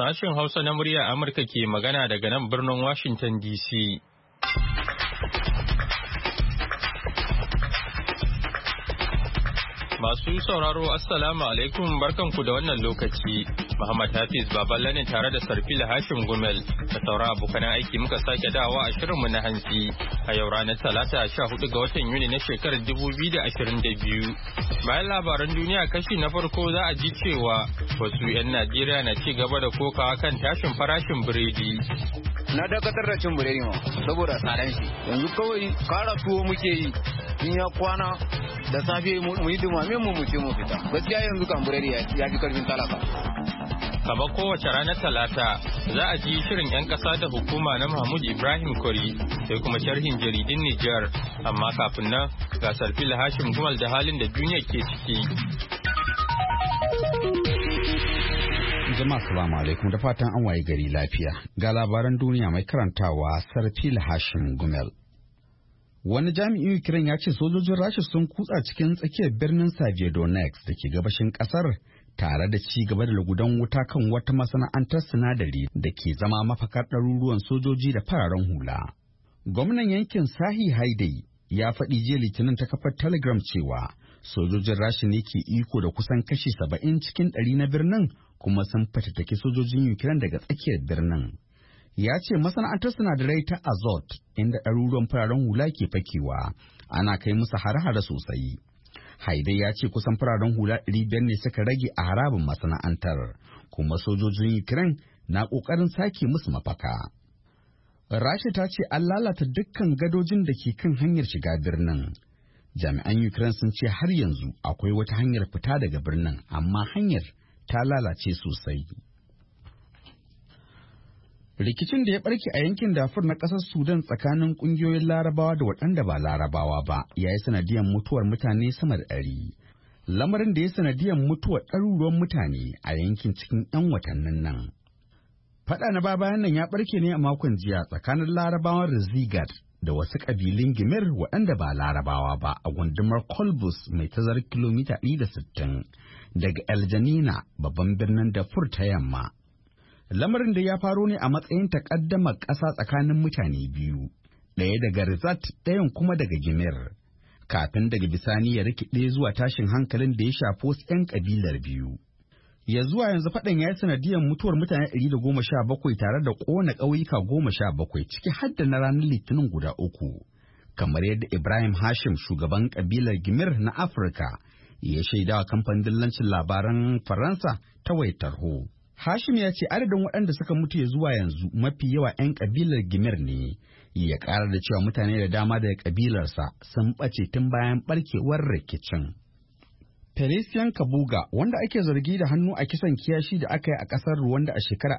Sashen Hausa na murya Amurka ke magana daga nan birnin Washington DC. Masu sauraro Assalamu alaikum barkanku da wannan lokaci. Muhammad Hafiz Baballe ne tare da Sarfila Hashim Gumel da sauran abokan aiki muka sake dawa a shirinmu na hantsi a yau ranar Talata 14 ga watan Yuni na shekarar 2022. Bayan labaran duniya kashi na farko za a ji cewa wasu 'yan Najeriya na ci gaba da kokawa kan tashin farashin biredi. Na dakatar da cin biredi ma saboda tsadan shi. Yanzu kawai kara tuwo muke yi in ya kwana da safe mu yi dumamin mu ce mu fita. Gaskiya yanzu kan biredi ya fi karfin talaka. Kamar kowace ranar Talata za a ji shirin 'yan ƙasa da hukuma na Mahmud Ibrahim Kori sai kuma sharhin jaridun Nijar. Amma kafin nan ga Sarfil Hashim Gumal da halin da duniya ke ciki. Jama'a salamu alaikum da fatan an waye gari lafiya. Ga labaran duniya mai karantawa Sarfil Hashim Gumel. Wani jami'in Ukraine ya ce sojojin Rasha sun kutsa cikin tsakiyar birnin Saviodonex da ke gabashin kasar tare da ci gaba da lugudan wuta kan wata masana'antar sinadari da ke zama mafakar ɗaruruwan sojoji da fararen hula. Gwamnan yankin Sahi Haidai ya faɗi jiya Litinin ta kafar Telegram cewa sojojin Rasha ne ke iko da kusan kashi 70 cikin 100 na birnin kuma sun fatattaki sojojin Ukraine daga tsakiyar birnin. Ya ce masana'antar sinadarai ta Azot inda ɗaruruwan fararen hula ke fakewa ana kai musu hare-hare sosai. Haidai ya ce kusan fararen hula 500 ne suka rage a harabin masana'antar kuma sojojin Ukraine na ƙoƙarin sake musu mafaka. Rasha ta ce an lalata dukkan gadojin da ke kan hanyar shiga birnin. Jami'an Ukraine sun ce har yanzu akwai wata hanyar fita daga birnin amma hanyar ta lalace sosai. Rikicin da ya barke a yankin Darfur na ƙasar Sudan tsakanin ƙungiyoyin Larabawa da waɗanda ba Larabawa ba ya yi sanadiyar mutuwar mutane sama da 100. Lamarin da ya sanadiyar mutuwar ɗaruruwan mutane a yankin cikin 'yan watannin nan. Faɗa na bayan nan ya barke ne a makon jiya tsakanin Larabawan Rizigat da wasu ƙabilun Gimir waɗanda ba Larabawa ba a gundumar Kolbus mai tazarar kilomita 160 daga El Janina babban birnin Darfur ta yamma. Lamarin da ya faro ne a matsayin takaddamar ƙasa tsakanin mutane biyu, ɗaya daga Rizat ɗayan kuma daga Gimir, kafin daga bisani ya rikide zuwa tashin hankalin da ya shafi wasu 'yan ƙabilar biyu. Ya zuwa yanzu faɗan ya yi sanadiyar mutuwar mutane 117 tare da ƙona ƙauyuka 17 ciki har da na ranar Litinin guda 3, kamar yadda Ibrahim Hashim shugaban ƙabilar Gimir na Afirka ya shaidawa kamfanin dillancin labaran Faransa ta wayar tarho. Hashim ya ce adadin waɗanda suka mutu ya zuwa yanzu mafi yawa 'yan ƙabilar Gimir ne, ya ƙara da cewa mutane da dama daga ƙabilarsa sun ɓace tun bayan ɓarkewar rikicin. Felician Kabuga, wanda ake zargi da hannu a kisan kiyashi da aka yi a ƙasar Rwanda a shekarar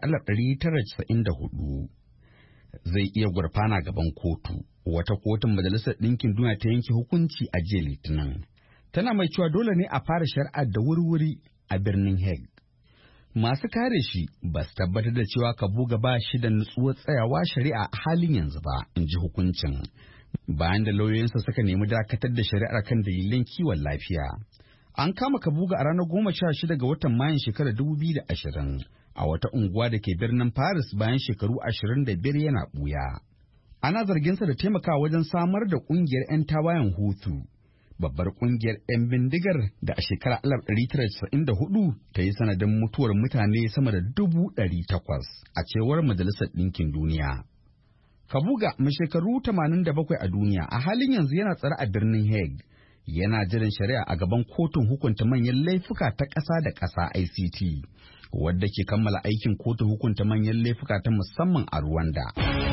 1994, zai iya gurfana gaban kotu. Wata kotun Majalisar Ɗinkin Duniya ta yanke hukunci a jiya Litinin. Tana mai cewa dole ne a fara shari'ar da wurwuri a birnin Hague. Masu kare shi ba su tabbatar da cewa Kabuga ba shi da nutsuwar tsayawa shari'a a halin yanzu ba, in ji hukuncin. Bayan da lauyoyinsa suka nemi dakatar da shari'ar kan dalilan kiwon lafiya. An kama Kabuga a ranar 16 ga watan Mayun shekarar 2020 a wata unguwa da ke birnin Paris bayan shekaru 25 yana ɓuya. Ana zarginsa da taimakawa wajen samar da ƙungiyar 'yan tawayen Hutu. Babbar kungiyar 'yan bindigar da a shekarar 1994 ta yi sanadin mutuwar mutane sama da 800,000 a cewar Majalisar Ɗinkin Duniya. Kabuga mai shekaru 87 a duniya a halin yanzu yana tsare a birnin Hague, yana jiran shari'a a gaban kotun hukunta manyan laifuka ta ƙasa da ƙasa ICT, wadda ke kammala aikin kotun hukunta manyan laifuka ta musamman a Rwanda.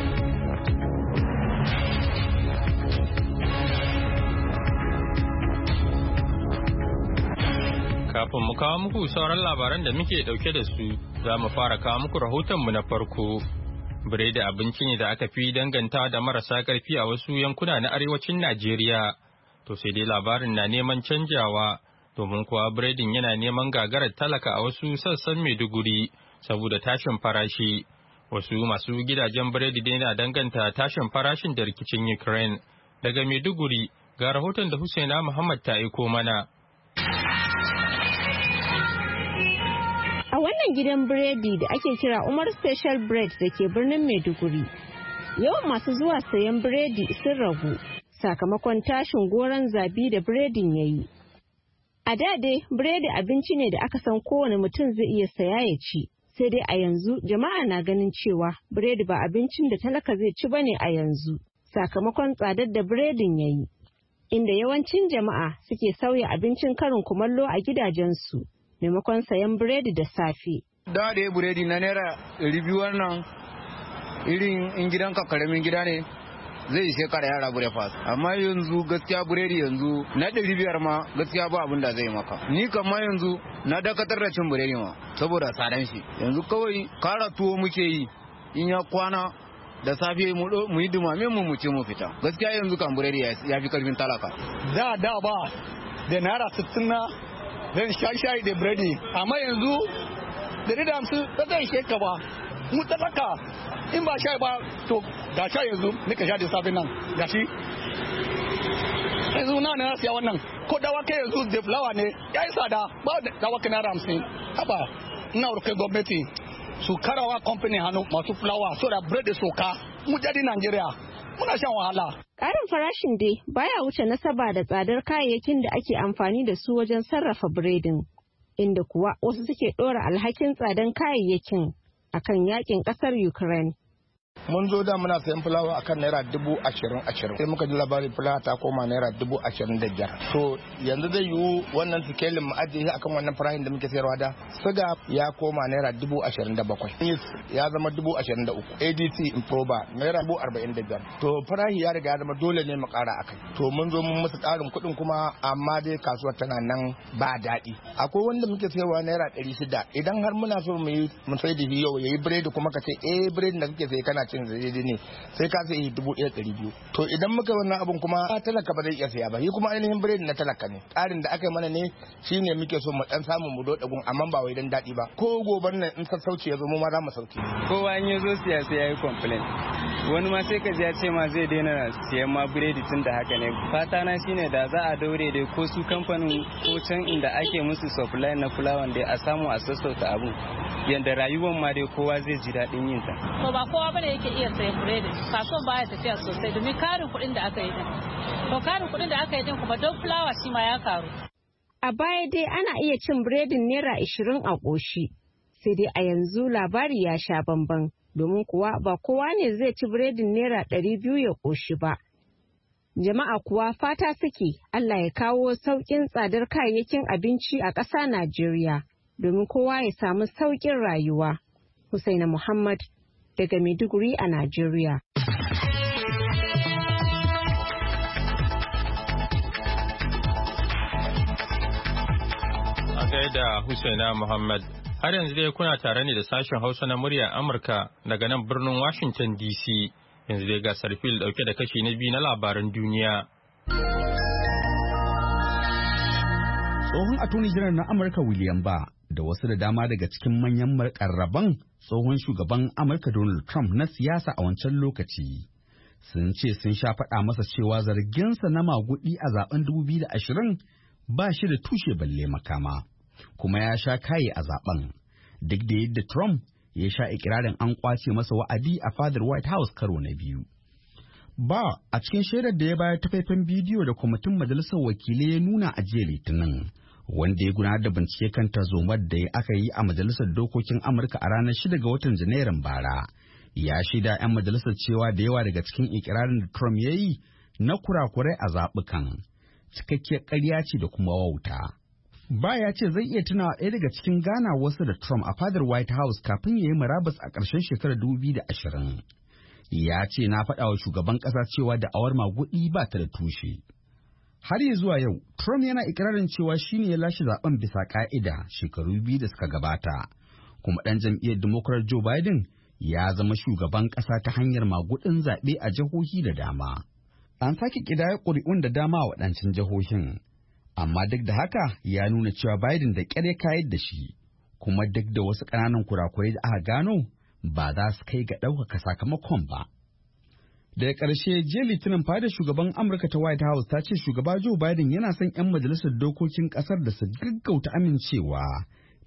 Kafin mu kawo muku sauran labaran da muke dauke da su, za mu fara kawo muku rahotonmu na farko. Biredi abinci ne da aka fi danganta da marasa ƙarfi a wasu yankuna na arewacin Najeriya. To sai dai labarin na neman canjawa, domin kuwa biredin yana neman gagarar talaka a wasu sassan Maiduguri saboda tashin farashi. Wasu masu gidajen biredi dai na danganta tashin farashin da rikicin Ukraine. Daga Maiduguri ga rahoton da Husaina Muhammad ta aiko mana. wannan gidan biredi da ake kira Umar Special Bread da ke birnin Maiduguri. Yawan masu zuwa sayan biredi sun ragu sakamakon tashin goron zabi da biredin ya yi. A da dai biredi abinci ne da aka san kowane mutum zai iya saya ya ci. Sai dai a yanzu jama'a na ganin cewa biredi ba abincin da talaka zai ci bane a yanzu sakamakon tsadar da biredin ya yi. Inda yawancin jama'a suke sauya abincin karin kumallo a gidajensu maimakon sayan biredi da safe. Da ya biredi na naira 200 wannan irin in gidanka karamin gida ne zai ishe ka da yara breakfast. Amma yanzu gaskiya biredi yanzu na 500 ma gaskiya ba abin da zai maka. Ni kama yanzu na dakatar da cin biredi ma saboda tsadan shi. Yanzu kawai kara tuwo muke yi in ya kwana da safe mu yi dumame mu ce mu fita. Gaskiya yanzu kan biredi ya fi karfin talaka. Da ba da naira 60 na zan shayi da biredi, amma yanzu da 150 ba zai ishe ka ba. Mu talaka in ba shayi ba to ga sha yanzu nika sha da safe nan ga shi yanzu na siya wannan ko dawaka yanzu da fulawa ne ya yi tsada ba dawaka na 50 haba ina rukai gwamnati su karawa kamfani hannu masu fulawa so da bread da soka mu jadi Najeriya muna shan wahala. Ƙarin farashin dai baya wuce nasaba da tsadar kayayyakin da ake amfani da su wajen sarrafa biredin, inda kuwa wasu suke ɗora alhakin tsadan kayayyakin akan yakin ƙasar Ukraine. Mun zo da muna sayan fulawa akan naira 20,000 sai muka ji labarin fulawa ta koma naira 25,000. To yanzu zai yiwu wannan sikelin mu ajiye shi akan wannan farahin da muke sayarwa da siga ya koma naira 27,000 ya zama 23,000 ADT improba naira 45,000. To farahi ya riga ya zama dole ne mu kara akai. To mun zo mun musu karin kuɗin kuma amma dai kasuwar tana nan ba daɗi. Akwai wanda muke sayarwa naira 600 idan har muna so mu sai da yau yayi biredi kuma ka ce biredi da kake sai kana cin zai ne sai ka sai 1,200. To idan muka wannan abun kuma talaka ba zai iya saya ba, yi kuma ainihin biredi na talaka ne. Tsarin da aka yi mana ne shine muke so mu dan samu mu doda gun amma ba wai dan daɗi ba. Ko goban nan in sassauci ya zo mu ma za mu sauke. Kowa in ya zo siya sai yayi complain. Wani ma sai ka ji ya ce ma zai daina siyan ma biredi tun da haka ne. Fata na shine da za a daure dai ko su kamfanin ko can inda ake musu supply na fulawan dai a samu a sassauta abun. Yanda rayuwar ma dai kowa zai ji daɗin yin ta. To ba kowa bane yake iya sayan biredi, kasuwan baya tafiya sosai domin karin kuɗin da aka yi din. To karin kuɗin da aka yi din kuma don fulawa shi ma ya karu. A baya dai ana iya cin biredin naira 20 a ƙoshi, sai dai a yanzu labari ya sha bamban domin kuwa ba kowa ne zai ci biredin naira 200 ya ƙoshi ba. Jama'a kuwa fata suke Allah ya kawo sauƙin tsadar kayayyakin abinci a ƙasa Najeriya domin kowa ya samu sauƙin rayuwa. Husaina Muhammad daga Maiduguri a Najeriya. A gaida Husaina Muhammad, har yanzu dai kuna tare ne da sashen Hausa na murya Amurka daga nan birnin Washington DC. Yanzu dai ga Sarfil dauke da kashi na biyu na labaran duniya. Tsohon attorney general na Amurka William Barr da wasu da dama daga cikin manyan makarraban tsohon shugaban Amurka Donald Trump na siyasa a wancan lokaci sun ce sun sha faɗa masa cewa zarginsa na magudi a zaben 2020 ba shi da tushe balle makama, kuma ya sha kaye a zaben duk da yadda Trump ya sha ikirarin an kwace masa wa'adi a fadar White House karo na biyu. Ba a cikin shaidar da ya bayar ta faifan bidiyo da kwamitin majalisar wakilai ya nuna a jiya Litinin, wanda ya gudanar da bincike kan tarzomar da aka yi a majalisar dokokin Amurka a ranar 6 ga watan Janairun bara, ya shaida 'yan majalisar cewa da yawa daga cikin ikirarin da Trump ya yi na kurakurai a zaɓukan cikakkiyar ƙarya ce da kuma wauta. Ba ya ce zai iya tunawa ɗaya daga cikin ganawarsa da Trump a fadar White House kafin ya yi murabus a ƙarshen shekarar 2020. Ya ce na faɗa wa shugaban ƙasa cewa da'awar maguɗi ba ta da tushe. Har ya zuwa yau, Trump yana ikirarin cewa shi ne ya lashe zaben bisa ƙa'ida shekaru 2 da suka gabata, kuma ɗan jam'iyyar Democrat Joe Biden ya zama shugaban ƙasa ta hanyar maguɗin zaɓe a jihohi da dama. An sake ƙidaya ƙuri'un da dama a waɗancan jihohin, amma duk da haka ya nuna cewa Biden da ƙyar ya kayar da shi, kuma duk da wasu ƙananan kurakurai da aka gano ba za su kai ga ɗaukaka sakamakon ba. Daga ƙarshe jiya Litinin fadar shugaban Amurka ta White House ta ce shugaba Joe Biden yana son 'yan majalisar dokokin ƙasar da su gaggauta amincewa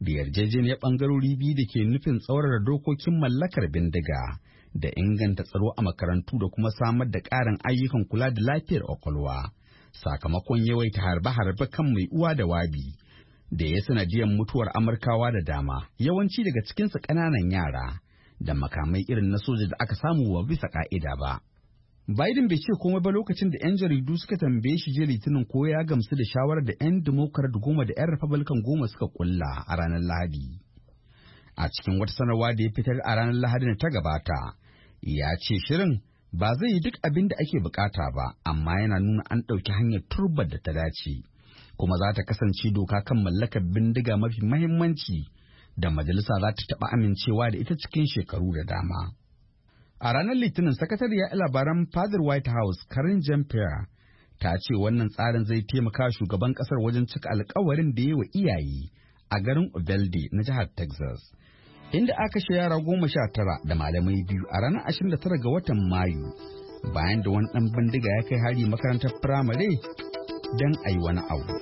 da yarjejeniyar ɓangarori biyu da ke nufin tsaurara dokokin mallakar bindiga da inganta tsaro a makarantu da kuma samar da ƙarin ayyukan kula da lafiyar ƙwaƙwalwa sakamakon yawaita harbe-harbe kan mai uwa da wabi da ya sanadiyar mutuwar Amurkawa da dama, yawanci daga cikinsu ƙananan yara da makamai irin na soja da aka samu wa bisa ƙa'ida ba. Biden bai ce komai ba lokacin da 'yan jaridu suka tambaye shi jiya Litinin ko ya gamsu da shawarar da 'yan Democrat 10 da 'yan Republican 10 suka kulla a ranar Lahadi. A cikin wata sanarwa da ya fitar a ranar Lahadi da ta gabata, ya ce shirin ba zai yi duk abin da ake bukata ba, amma yana nuna an ɗauki hanyar turbar da ta dace, kuma za ta kasance doka kan mallakar bindiga mafi mahimmanci da majalisa za ta taɓa amincewa da ita cikin shekaru da dama. A ranar Litinin, sakatariya labaran fadar White House, Karine Jean-Pierre, ta ce wannan tsarin zai taimaka shugaban kasar wajen cika alkawarin da ya wa iyaye a garin Uvalde na jihar Texas, inda aka kashe yara 19 da malamai 2 a ranar 29 ga watan Mayu, bayan da wani ɗan bindiga ya kai hari makarantar firamare don a yi wani abu.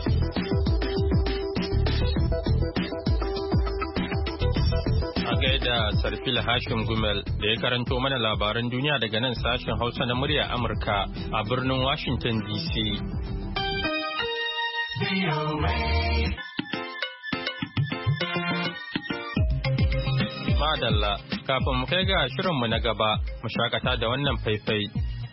Da Sarfil Hashim Gumel da ya karanto mana labaran duniya daga nan sashen Hausa na murya Amurka a birnin Washington DC. Madalla, kafin mu kai ga shirinmu na gaba, mu shakata da wannan faifai.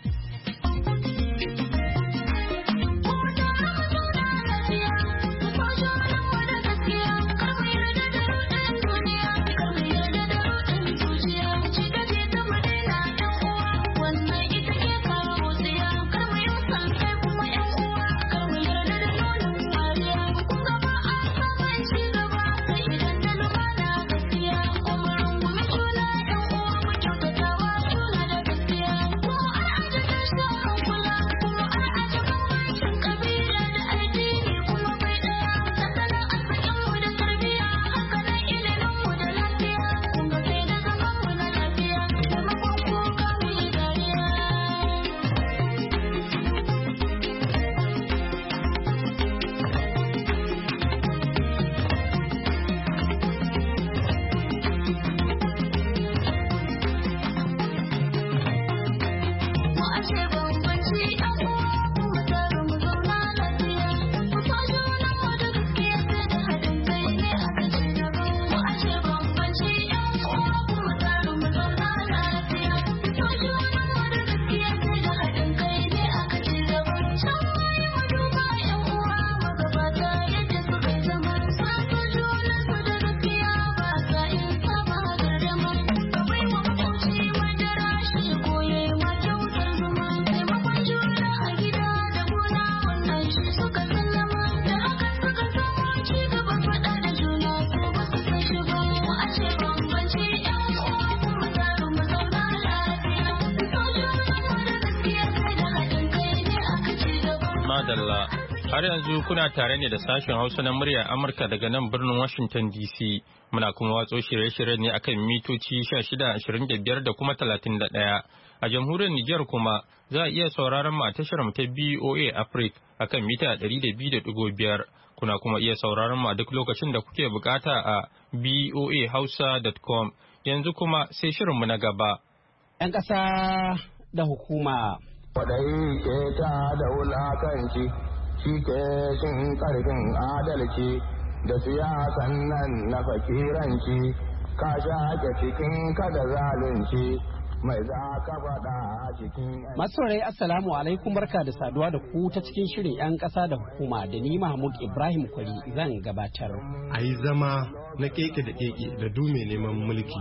Madalla, har yanzu kuna tare ne da sashen Hausa na muryar Amurka daga nan birnin Washington DC. Muna kuma watso shirye-shirye ne akan mitoci 1625 da kuma 31. A jamhuriyar Nijar kuma za a iya sauraron mu a tashar mu ta BOA Africa akan mita 200.5. Kuna kuma iya sauraron mu a duk lokacin da kuke bukata a boahausa.com. Yanzu kuma sai shirinmu na gaba. 'Yan ƙasa da hukuma. Kwaɗayi ke ta da wulakanci, shi ke cin ƙarfin adalci da siyasan nan na fakiranci, ka shaƙe cikin kada zalunci mai za ka faɗa a cikin. Masorai Assalamu alaikum, barka da saduwa da ku ta cikin shirin 'yan ƙasa da hukuma da ni Mahmud Ibrahim Kwari zan gabatar. A yi zama na keke da keke da dume neman mulki.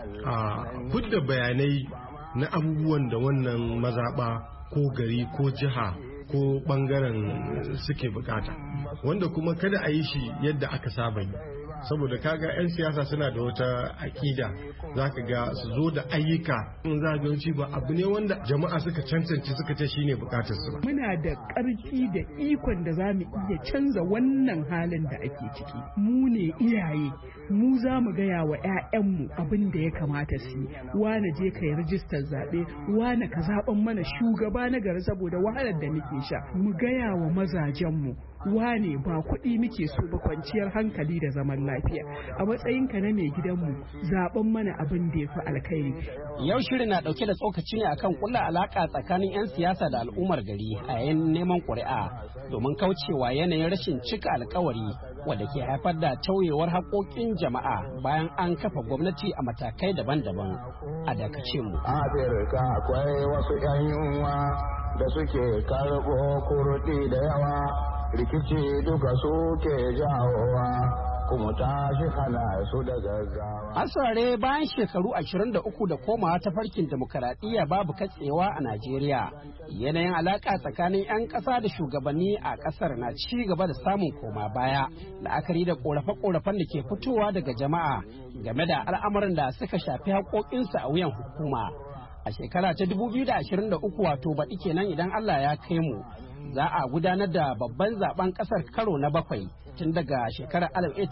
Fudda bayanai na abubuwan da wannan mazaɓa ko gari ko jiha ko bangaren suke bukata, wanda kuma kada a yi shi yadda aka saba yi, saboda kaga 'yan siyasa suna da wata aƙida, za ka ga su zo da ayyuka in zagayoci ba abu ne wanda jama'a suka cancanci suka ce shine bukatar su ba. Muna da ƙarfi da ikon da za mu iya canza wannan halin da ake ciki. Mu ne iyaye, mu za mu gaya wa 'ya'yanmu abin da ya kamata su yi. Wane je ka yi rijistar zaɓe, wane ka zaɓen mana shugaba na gari saboda wahalar da muke sha. Mu gaya wa mazajenmu, wane ba kuɗi muke so ba, kwanciyar hankali da zaman lafiya. A matsayinka na mai gidanmu zaben mana abin da ya fi alkhairi. Yau shirin na ɗauke da tsokaci ne akan kulla alaka tsakanin 'yan siyasa da al'ummar gari a yayin neman ƙuri'a domin kaucewa yanayin rashin cika alkawari wanda ke haifar da tauyewar haƙoƙin jama'a bayan an kafa gwamnati a matakai daban-daban. A dakace mu. Afirka akwai wasu 'yan yunwa da suke karɓo kurɗi da yawa, rikici duka suke jawowa, kuma tashi hana su da gaggawa. Asare bayan shekaru 23 da komawa ta farkin demokaradiyya babu katsewa a Najeriya, yanayin alaka tsakanin 'yan ƙasa da shugabanni a ƙasar na ci gaba da samun koma baya, la'akari da ƙorafe-ƙorafen da ke fitowa daga jama'a game da al'amuran da suka shafi haƙoƙinsu a wuyan hukuma. A shekara ta 2023 wato baɗi kenan idan Allah ya kai mu, za a gudanar da babban zaben ƙasar karo na 7 tun daga shekarar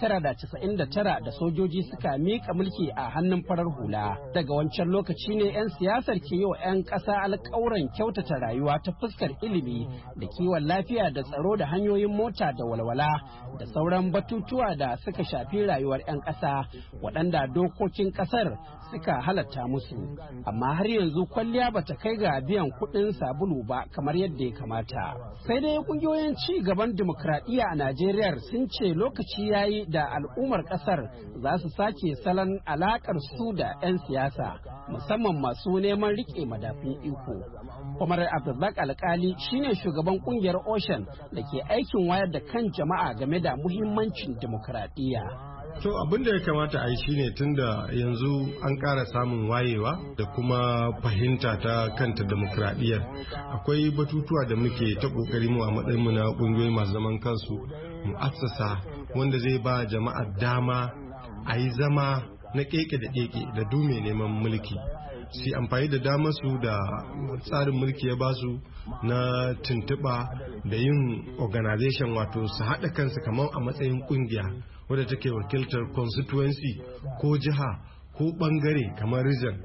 1999 da sojoji suka miƙa mulki a hannun farar hula. Daga wancan lokaci ne 'yan siyasar ke yi wa 'yan ƙasa alƙawuran kyautata rayuwa ta fuskar ilimi da kiwon lafiya da tsaro da hanyoyin mota da walwala da sauran batutuwa da suka shafi rayuwar 'yan ƙasa waɗanda dokokin ƙasar suka halatta musu. Amma har yanzu kwalliya bata kai ga biyan kuɗin sabulu ba kamar yadda ya kamata. Sai dai ƙungiyoyin ci gaban dimokuraɗiyya a Najeriya sun ce lokaci ya yi da al'ummar ƙasar za su sake salon alaƙar su da 'yan siyasa musamman masu neman riƙe madafin iko. Umar Abdulbak Alkali shine shugaban ƙungiyar Ocean da ke aikin wayar da kan jama'a game da muhimmancin dimokuraɗiyya. To abin da ya kamata a yi shine tunda yanzu an ƙara samun wayewa da kuma fahimta ta kanta demokradiyyar, akwai batutuwa da muke ta ƙoƙari mu a matsayinmu na ƙungiyoyi masu zaman kansu mu assasa wanda zai ba jama'a dama a yi zama na keke da keke da dume neman mulki, su amfani da damar su da tsarin mulki ya basu na tuntuɓa da yin organization, wato su haɗa kansu kamar a matsayin ƙungiya wadda take wakiltar constituency ko jiha ko bangare kamar region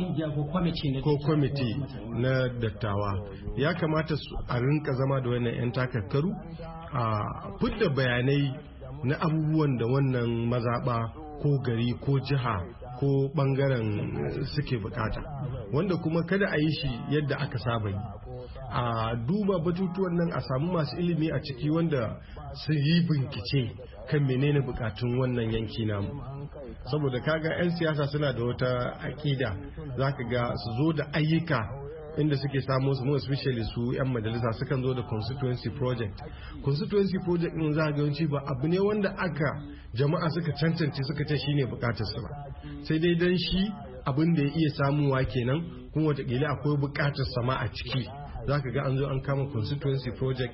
ko kwamiti na dattawa. Ya kamata a rinka zama da wannan 'yan takarkaru a fidda bayanai na abubuwan da wannan mazaɓa ko gari ko jiha ko bangaren suke bukata, wanda kuma kada a yi shi yadda aka saba yi. A duba batutuwan nan a samu masu ilimi a ciki wanda su yi bincike kan menene bukatun wannan yanki namu, saboda kaga 'yan siyasa suna da wata aƙida, zaka ga su zo da ayyuka inda suke samu su, especially su 'yan majalisa sukan zo da constituency project din za ga yawanci ba abu ne wanda aka jama'a suka cancance suka ce shine bukatar su ba, sai dai dan shi abin da ya iya samuwa kenan, kuma watakila akwai bukatar sama a ciki. Za ka ga an zo an kama constituency project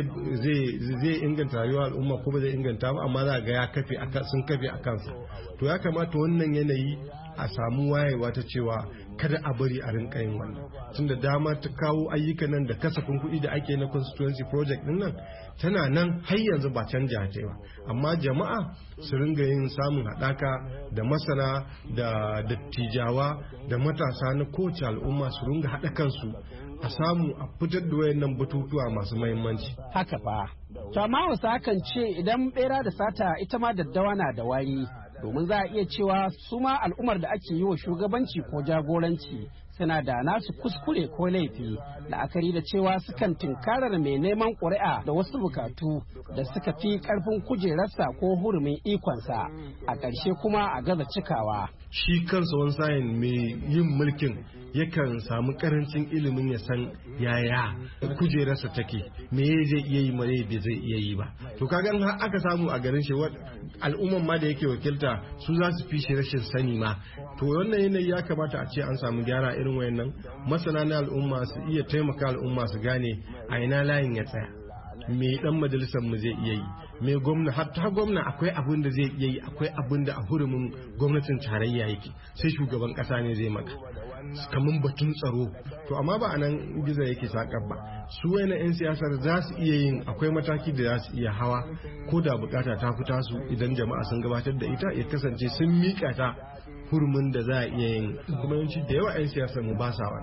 zai inganta rayuwar al'umma ko ba zai inganta ba, amma za ga ya sun kafe a kansa. To ya kamata wannan yanayi a samu wayewa ta cewa kada a bari a rinka yin wannan, tunda dama ta kawo ayyukan nan da kasafin kuɗi da ake na constituency project din nan tana nan har yanzu ba canja ta ba, amma jama'a su ringa yin samun haɗaka da masana da dattijawa da matasa na kowace al'umma su ringa haɗa kansu a samu a fitar da wayannan batutuwa masu mahimmanci. Haka fa, to amma wasu hakan ce idan bera da sata ita ma daddawa na da wari, domin za a iya cewa su ma al'ummar da ake yi wa shugabanci ko jagoranci suna da nasu kuskure ko laifi, la'akari da cewa sukan tunkarar mai neman ƙuri'a da wasu bukatu da suka fi ƙarfin kujerarsa ko hurumin ikonsa, a ƙarshe kuma a gaza cikawa. Shi kansa wani sayin mai yin mulkin yakan samu karancin ilimin ya san yaya kujerarsa take, me zai iya yi mare bai zai iya yi ba. To kaga har aka samu a garin shi al'umman ma da yake wakilta su za su fi shi rashin sani ma. To wannan yanayi ya kamata a ce an samu gyara irin wayannan masana na al'umma su iya taimaka al'umma su gane a ina layin ya tsaya, me dan majalisar mu zai iya yi, me gwamna, hatta gwamna akwai abin da zai iya yi, akwai abin da a hurumin gwamnatin tarayya yake, sai shugaban kasa ne zai maka, kamar batun tsaro. To amma ba anan gizo yake sakar ba, su wayan 'yan siyasar za su iya yin, akwai mataki da za su iya hawa ko da bukata ta fita su, idan jama'a sun gabatar da ita ya kasance sun mika ta hurumin da za a iya yin, kuma yawanci da yawa 'yan siyasar mu ba sa wannan.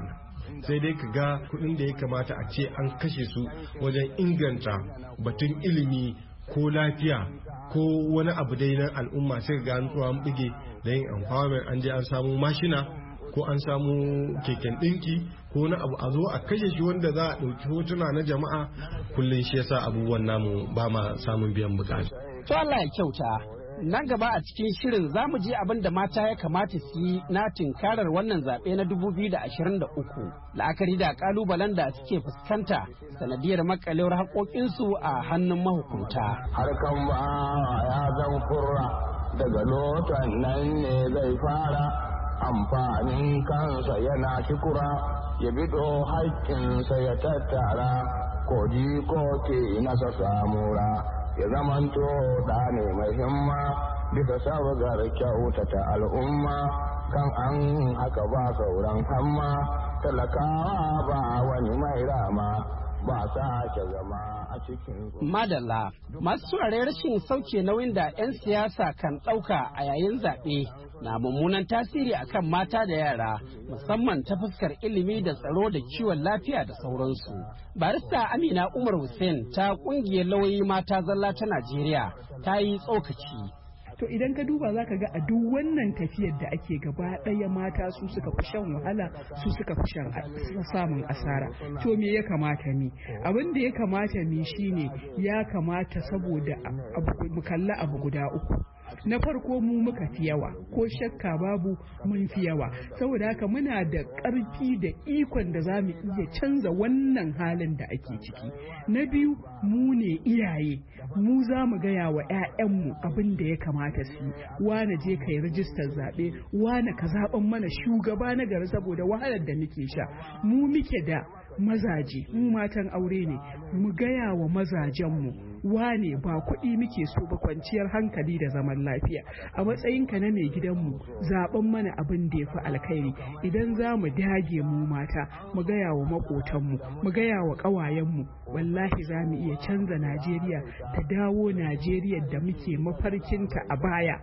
sai dai ka ga kuɗin da ya kamata a ce an kashe su wajen inganta batun ilimi ko lafiya ko wani abu dai na al'umma, sai ga an tsuwa buge da yin empowerment, an je an samu mashina ko an samu keken ɗinki ko wani abu a zo a kashe shi wanda za a ɗauki hotuna na jama'a. Kullum shi yasa abubuwan namu ba ma samun biyan bukata. To Allah ya kyauta. Nan gaba a cikin shirin za mu ji abin da mata ya kamata su yi na tinkarar wannan zaɓe na 2023, la'akari da ƙalubalen da suke fuskanta sanadiyar makalewar haƙoƙinsu a hannun mahukunta. Harkan ba ya zan kurra daga lotan nan ne zai fara amfanin kansa yana kikura ya bido haƙƙinsa ya tattara koji ko ke nasa samura. Ya zamanto da ne mai himma bisa sabgar kyautata al'umma kan an haka ba sauran hamma talakawa ba wani mai rama ba sake zama a cikin madalla. Masu turare rashin sauke nauyin da 'yan siyasa kan ɗauka a yayin zaɓe na mummunan tasiri akan mata da yara, musamman ta fuskar ilimi da tsaro da kiwon lafiya da sauransu. Barista Amina Umar Hussein ta ƙungiyar lauyoyi mata zalla ta Najeriya ta yi tsokaci. To idan ka duba za ka ga a duk wannan tafiyar da ake gaba ɗaya mata su suka fi shan wahala, su suka fi samun asara. To me ya kamata mi? Abin da ya kamata mi shine ya kamata saboda mu kalla abu guda uku. Na farko mu muka fi yawa, ko shakka babu mun fi yawa, saboda haka muna da ƙarfi da ikon da za mu iya canza wannan halin da ake ciki. Na biyu mu ne iyaye, mu za mu gaya wa 'ya'yanmu abin da ya kamata su yi. Wane je ka yi rijistar zaɓe, wane ka zaɓen mana shugaba na gari, saboda wahalar da muke sha. Mu muke da mazaje, mu matan aure ne, mu gaya wa mazajenmu wane ba kuɗi muke so ba, kwanciyar hankali da zaman lafiya. A matsayinka na mai gidanmu zaben mana abin da ya fi alkhairi. Idan za mu dage mu mata mu gaya wa makotanmu, mu gaya wa ƙawayenmu, wallahi za mu iya canza Najeriya ta dawo Najeriya da muke mafarkinta a baya.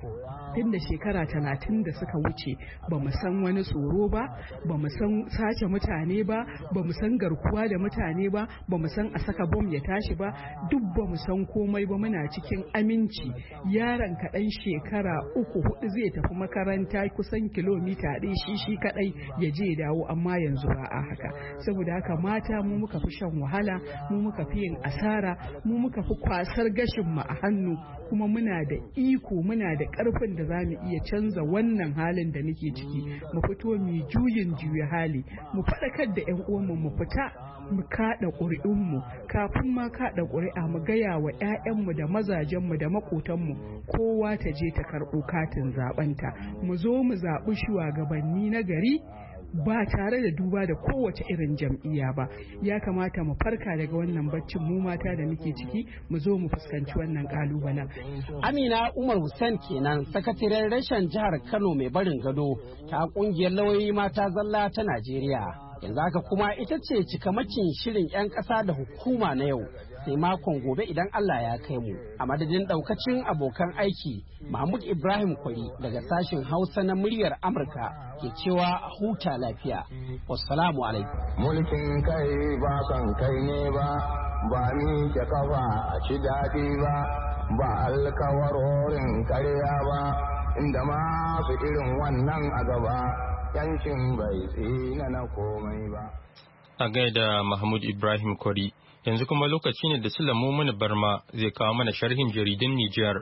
Tun da shekara 30 da suka wuce ba mu san wani tsoro ba, ba mu san sace mutane ba, ba mu san garkuwa da mutane ba, ba mu san a saka bom ya tashi ba, duk ba mu san komai ba, muna cikin aminci. Yaron kaɗan shekara 3-4 zai tafi makaranta kusan kilomita 1 shi kaɗai ya je dawo, amma yanzu ba a haka. Saboda haka mata mu muka fi shan wahala, mu muka fi yin asara, mu muka fi kwasar gashin mu a hannu, kuma muna da iko, muna da ƙarfin da za mu iya canza wannan halin da muke ciki. Mu fito mu juyin juya hali, mu faɗakar da 'yan uwanmu, mu fita mu kaɗa ƙuri'unmu. Kafin ma kaɗa ƙuri'a mu gaya wa 'ya'yanmu da mazajenmu da maƙotanmu kowa ta je ta karɓo katin zaɓenta. Mu zo mu zaɓi shugabanni na gari ba tare da duba da kowace irin jam'iyya ba. Ya kamata mu farka daga wannan baccin mu mata da muke ciki, mu zo mu fuskanci wannan kalubalen. Amina Umar Hussein kenan, sakataren reshen jihar Kano mai barin gado ta ƙungiyar lauyoyi mata zalla ta Najeriya. Yanzu haka kuma ita ce cikamakin shirin 'yan ƙasa da hukuma na yau, sai makon gobe idan Allah ya kai mu. A madadin ɗaukacin abokan aiki, Mahmud Ibrahim Kwari daga sashen Hausa na muryar Amurka ke cewa huta lafiya. Wassalamu alaikum. Mulkin kai ba son kai ne ba, ba ni ke kafa a ci daɗi ba, ba alkawarorin karya ba, inda masu irin wannan a gaba. Yankin bai tsina na komai ba. A gaida Mahmud Ibrahim Kwari, yanzu kuma lokaci ne da Sulamu Muni Barma zai kawo mana sharhin jaridun Nijar.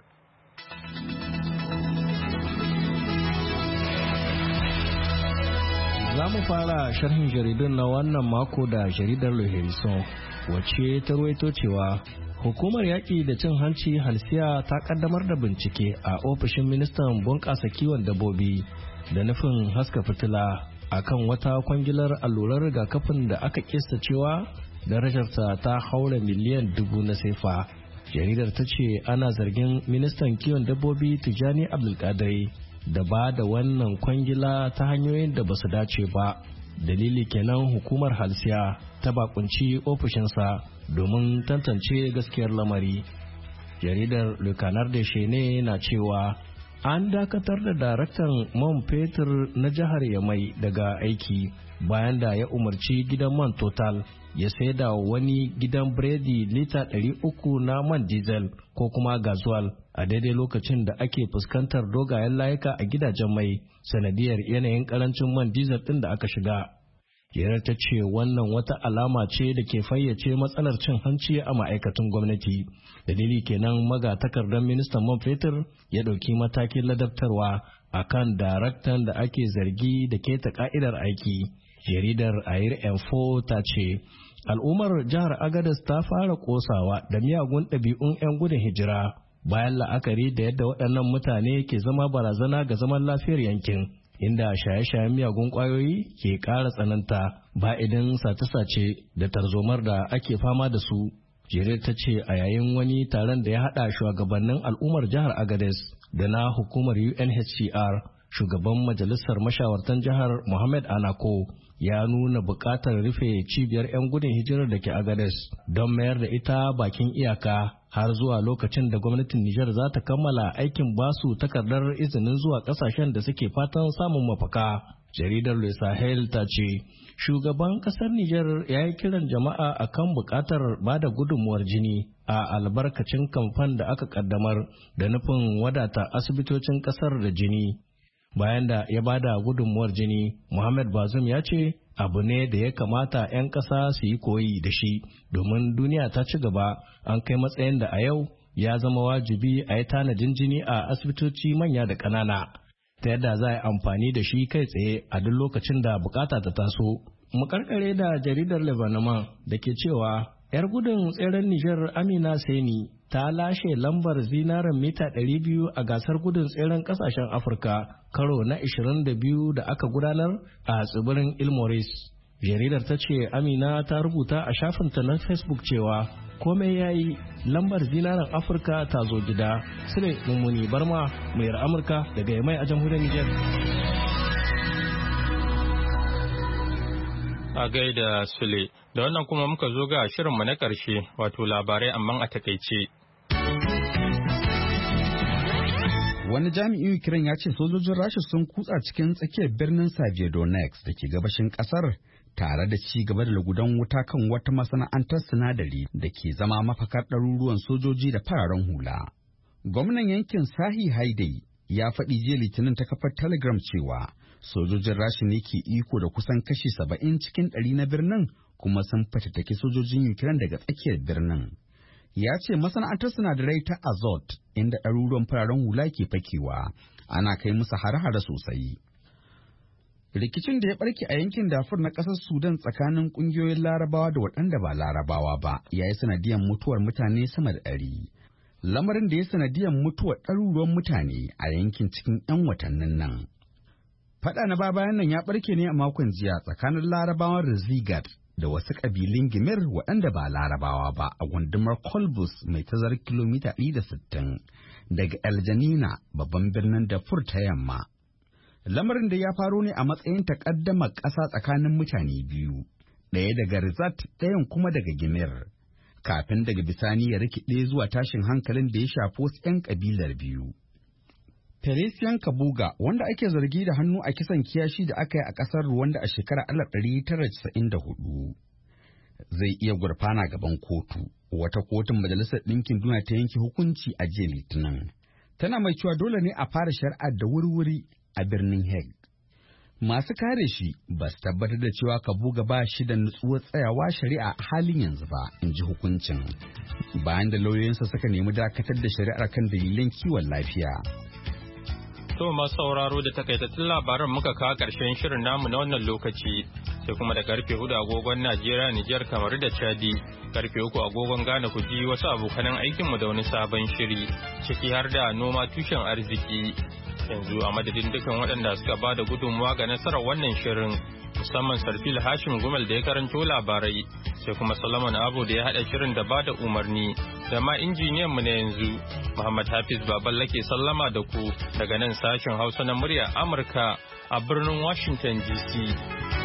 Za mu fara sharhin jaridun na wannan mako da jaridar Le Harrison, wacce ta ruwaito cewa hukumar yaƙi da cin hanci halsiya ta kaddamar da bincike a ofishin ministan bunƙasa kiwon dabbobi da nufin haska fitila akan wata kwangilar allurar rigakafin da aka kista cewa darajarta ta haura miliyan 1000 na sefa. Jaridar ta ce ana zargin ministan kiwon dabbobi Tijani Abdulkadir da ba da wannan kwangila ta hanyoyin da basu dace ba. Dalili kenan hukumar halsiya ta bakunci ofishinsa domin tantance gaskiyar lamari. Jaridar Le Canard de Chene na cewa an dakatar da daraktan man fetur na jihar Yamai daga aiki bayan da ya umarci gidan man Total ya saida wani gidan biredi lita 300 na man diesel ko kuma gazuwal a daidai lokacin da ake fuskantar dogayen layuka a gidajen mai sanadiyar yanayin karancin man diesel ɗin da aka shiga. Hirar ta ce wannan wata alama ce da ke fayyace matsalar cin hanci a ma'aikatan gwamnati. Dalili kenan magatakardar ministan man fetur ya ɗauki matakin ladabtarwa a kan daraktan da ake zargi da keta ka'idar aiki. Jaridar Air Info ta ce, al'ummar jihar Agadez ta fara kosawa da miyagun ɗabi'un 'yan gudun hijira bayan la'akari da yadda waɗannan mutane ke zama barazana ga zaman lafiyar yankin. Inda shaye-shayen miyagun ƙwayoyi ke ƙara tsananta ba idan sace-sace da tarzomar da ake fama da su. Jere ta ce a yayin wani taron da ya haɗa shugabannin al'ummar jihar Agadez da na hukumar UNHCR, shugaban majalisar mashawartan jihar Mohammed Anako ya nuna buƙatar rufe cibiyar 'yan gudun hijirar da ke Agadez don mayar da ita bakin iyaka har zuwa lokacin da gwamnatin Nijar za ta kammala aikin basu takardar izinin zuwa ƙasashen da suke fatan samun mafaka. Jaridar Le Sahel ta ce, shugaban ƙasar Nijar ya yi kiran jama'a akan buƙatar ba da gudunmuwar jini a albarkacin kamfan da aka ƙaddamar da nufin wadata asibitocin ƙasar da jini. Bayan da ya bada gudunmuwar jini, Muhammad Bazoum ya ce abu ne da ya kamata 'yan ƙasa su yi koyi da shi domin duniya ta ci gaba an kai matsayin da a yau ya zama wajibi a yi tanadin jini a asibitoci manya da ƙanana ta yadda za a yi amfani da shi kai tsaye a duk lokacin da bukata ta taso. Mu karkare da jaridar Lebanon da ke cewa 'yar gudun tseren Nijar Amina Seni ta lashe lambar zinaren mita 200 a gasar gudun tseren kasashen Afirka karo na 22 da aka gudanar a tsibirin Ilmoris. Jaridar ta ce Amina ta rubuta a shafinta na Facebook cewa komai ya yi lambar zinaren Afirka ta zo gida. Sule Mummuni Barma, mayar Amurka daga Yamai a jamhuriyar Nijar. A gaida Sule, da wannan kuma muka zo ga shirinmu na ƙarshe wato labarai amma a takaice. Wani jami'in Ukraine ya ce sojojin Rasha sun kutsa cikin tsakiyar birnin Saviodonex da ke gabashin kasar tare da ci gaba da lugudan wuta kan wata masana'antar sinadari da ke zama mafakar ɗaruruwan sojoji da fararen hula. Gwamnan yankin Sahi Haidai ya faɗi jiya Litinin ta kafar Telegram cewa sojojin Rasha ne ke iko da kusan kashi 70 cikin 100 na birnin kuma sun fatattaki sojojin Ukraine daga tsakiyar birnin. Ya ce masana'antar sinadarai ta Azot inda ɗaruruwan fararen hula ke fakewa ana kai musu hare-hare sosai. Rikicin da ya barke a yankin Darfur na ƙasar Sudan tsakanin ƙungiyoyin Larabawa da waɗanda ba Larabawa ba ya yi sanadiyar mutuwar mutane sama da 100. Lamarin da ya sanadiyar mutuwar ɗaruruwan mutane a yankin cikin 'yan watannin nan. Faɗa na bayan nan ya barke ne a makon jiya tsakanin Larabawan Rizigat da wasu ƙabilun Gimir waɗanda ba Larabawa ba a gundumar Kolbus mai tazarar kilomita 160 daga El Janina babban birnin Darfur ta yamma. Lamarin da ya faro ne a matsayin takaddamar ƙasa tsakanin mutane biyu, ɗaya daga Rizat ɗayan kuma daga Gimir, kafin daga bisani ya rikide zuwa tashin hankalin da ya shafi wasu 'yan ƙabilar biyu. Felician Kabuga, wanda ake zargi da hannu a kisan kiyashi da aka yi a ƙasar Rwanda a shekarar 1994, zai iya gurfana gaban kotu. Wata kotun Majalisar Ɗinkin Duniya ta yanke hukunci a jiya Litinin. Tana mai cewa dole ne a fara shari'ar da wuri-wuri a birnin Hague. Masu kare shi ba su tabbatar da cewa Kabuga ba shi da nutsuwar tsayawa shari'a a halin yanzu ba, in ji hukuncin. Bayan da lauyoyinsa suka nemi dakatar da shari'ar kan dalilan kiwon lafiya. To masu sauraro da takaitattun labaran muka kawo ƙarshen shirin namu na wannan lokaci sai kuma da karfe 4 agogon Najeriya, Nijar, kamar da Chadi, karfe 3 agogon Ghana ku ji wasu abokanan aikinmu da wani sabon shiri ciki har da noma tushen arziki. Yanzu a madadin dukan waɗanda suka ba da gudunmuwa ga nasarar wannan shirin musamman Sarfil Hashim Gumal da ya karanto labarai sai kuma Solomon Abu da ya haɗa shirin da ba da umarni da ma injiniyan mu na yanzu Muhammad Hafiz Baballa ke sallama da ku daga nan sashen Hausa na murya Amurka a birnin Washington DC.